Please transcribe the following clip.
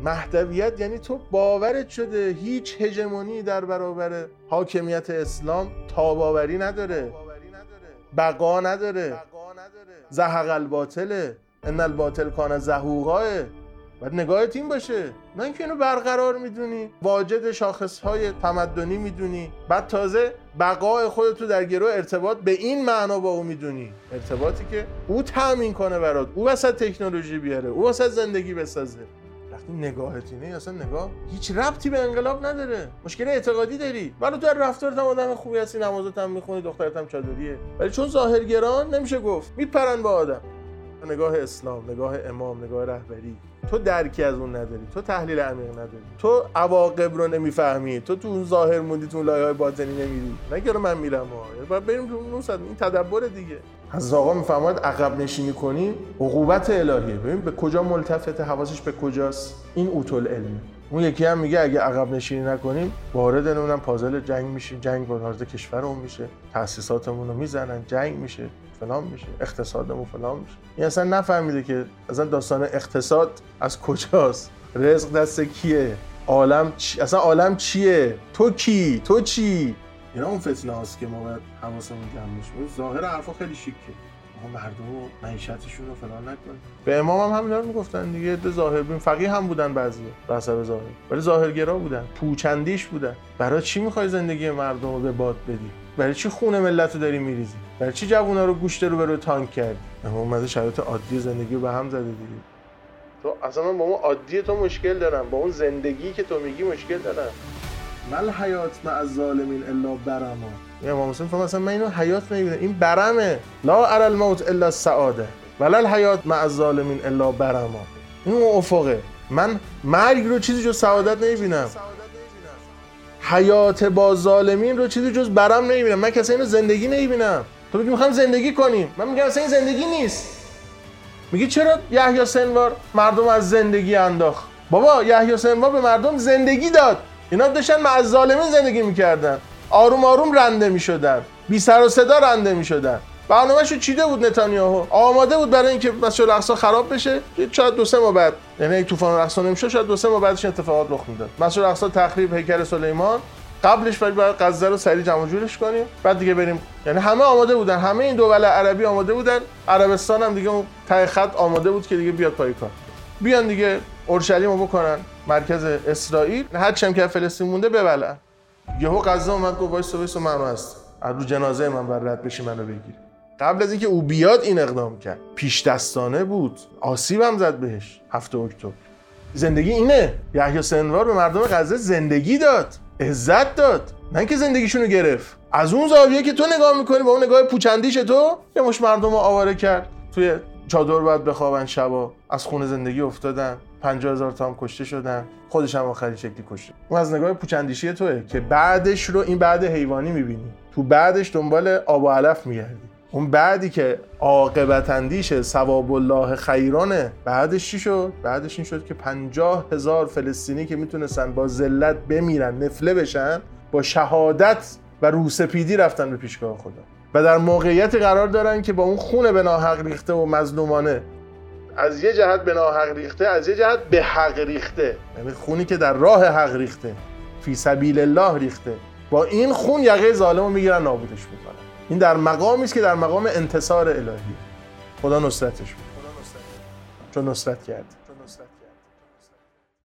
مهدویت یعنی تو باورت شده هیچ هژمونی در برابر حاکمیت اسلام تاباوری نداره، بقا نداره، زهق الباطله، ان الباطل کان زهوقا. باید نگاهت این باشه، نه اینکه اینو برقرار میدونی، واجد شاخصهای تمدنی میدونی، بعد تازه بقای خودتو در گروه ارتباط به این معنا با او میدونی، ارتباطی که او تامین کنه برات، او وسط تکنولوژی بیاره، او وسط زندگی بسازه. وقتی نگاهت اینه، اصلا نگاه هیچ ربطی به انقلاب نداره. مشکل اعتقادی داری، ولی تو در رفتارت هم آدم خوبی هستی، نمازت هم میخونی، دخترت هم چادریه، ولی چون ظاهرگران نمیشه گفت، میپرن با آدم. نگاه اسلام، نگاه امام، نگاه رهبری، تو درکی از اون نداری، تو تحلیل عمیق نداری، تو عواقب رو نمیفهمی، تو اون ظاهر موندی، تو اون لایه‌های باطنی نمیری. نگه من میرم باید بریم تو اون صد. این تدبر دیگه. از آقا میفهمید عقب نشینی کنی عقوبت الهیه. ببین به کجا ملتفت، حواسش به کجاست. این اوتل علم. اون یکی هم میگه اگه عقب نشینی نکنیم وارد نمونم پازل جنگ میشیم، جنگ وارد کشورمون میشه، تأسیساتمون رو میزنن، جنگ میشه، فلان میشه، اقتصادمون فلان میشه. این اصلا نفهمیده که اصلا داستان اقتصاد از کجاست، رزق دست کیه، عالم اصلا عالم چیه، تو کی، تو چی. اینا اون فتنه هاست که ما باید حواسمون جمع بشه. ظاهر حرفا خیلی شیکه، مردم و معیشتشون رو فلان نکنن. به امام هم همینا رو میگفتن دیگه، ده ظاهر بین فقیه هم بودن بعضیا به حسب ظاهر، ولی ظاهرگرا بودن، پوچندیش بودن. برای چی میخوای زندگی مردم رو به باد بدی؟ برای چی خون ملت رو داری میریزی؟ برای چی جوونا رو گوشت رو برو تانک کردی؟ امام اومده شرایط عادی زندگی رو به هم زده دیگه. تو اصلا من با اون عادی تو مشکل دارم، با اون زندگی که تو میگی مشکل دارم. مل حیات مع الظالمین الا برما. امام حسین فرمود مثلا من اینو حیات نمیبینم، این برمه. لا اری الموت الا السعاده ولا الحیات مع الظالمین الا برما. این افقه. من مرگ رو چیزی جز سعادت نمیبینم، حیات با ظالمین رو چیزی جز برم نمیبینم. من کسی اینو زندگی نمیبینم. تو میگی میخوام زندگی کنیم، من میگم اصلا این زندگی نیست. میگی چرا یحیی سنوار مردم از زندگی انداخت؟ بابا یحیی سنوار به مردم زندگی داد، اینا داشتن مع الظالمین زندگی میکردن، آروم آروم رنده میشدن، بی سر و صدا رنده میشدن. برنامه‌شو چیده بود نتانیاهو، آماده بود برای اینکه مسجد الاقصی خراب بشه. شاید 2-3 ماه بعد، یعنی اگه طوفان الاقصی نمیشد شاید 2-3 ماه بعدش اتفاقات رخ میداد. مسجد الاقصی تخریب، هیکل سلیمان، قبلش باید غزه رو سریع جمع جورش کنیم، بعد دیگه بریم. یعنی همه آماده بودن، همه این دول عربی آماده بودن، عربستان هم دیگه ته خط آماده بود که دیگه بیاد پای کار، بیان دیگه اورشلیم رو بکنن مرکز اسرائیل، هرچی هم که فلسطین مونده ببلن. یهو غزه اومد گفت وایس من هست، از رو جنازه من بر رد بشی منو بگیر. قبل از اینکه او بیاد این اقدام کرد، پیش دستانه بود، آسیب هم زد بهش. 7 اکتبر زندگی اینه. یحیی سنوار به مردم غزه زندگی داد، عزت داد، نه اینکه زندگیشونو گرفت. از اون زاویه که تو نگاه میکنی، با اون نگاه پوچندیش تو، یه مش مردم رو آواره کرد، توی چادر باید بخوابن، شبا از خون زندگی افتادن، 50,000 تا هم کشته شدن، خودش هم آخری شکلی کشته. اون از نگاه پوچندیشی توئه که بعدش رو این بعد حیوانی میبینی، تو بعدش دنبال آب و علف میگردی. اون بعدی که عاقبت اندیشه، ثواب الله خیرانه، بعدش چی شد؟ بعدش این شد که 50,000 فلسطینی که میتونستن با ذلت بمیرن، نفله بشن، با شهادت و روسپیدی رفتن به پیشگاه خدا و در موقعیتی قرار دارن که با اون خون به ناحق ریخته و مظلومانه، از یه جهت به ناحق ریخته، از یه جهت به حق ریخته، یعنی خونی که در راه حق ریخته، فی سبیل الله ریخته، با این خون یقه ظالمو میگیرن، نابودش میکنن. این در مقامی است که در مقام انتصار الهی. خدا نصرتش بده، چون نصرت کرد.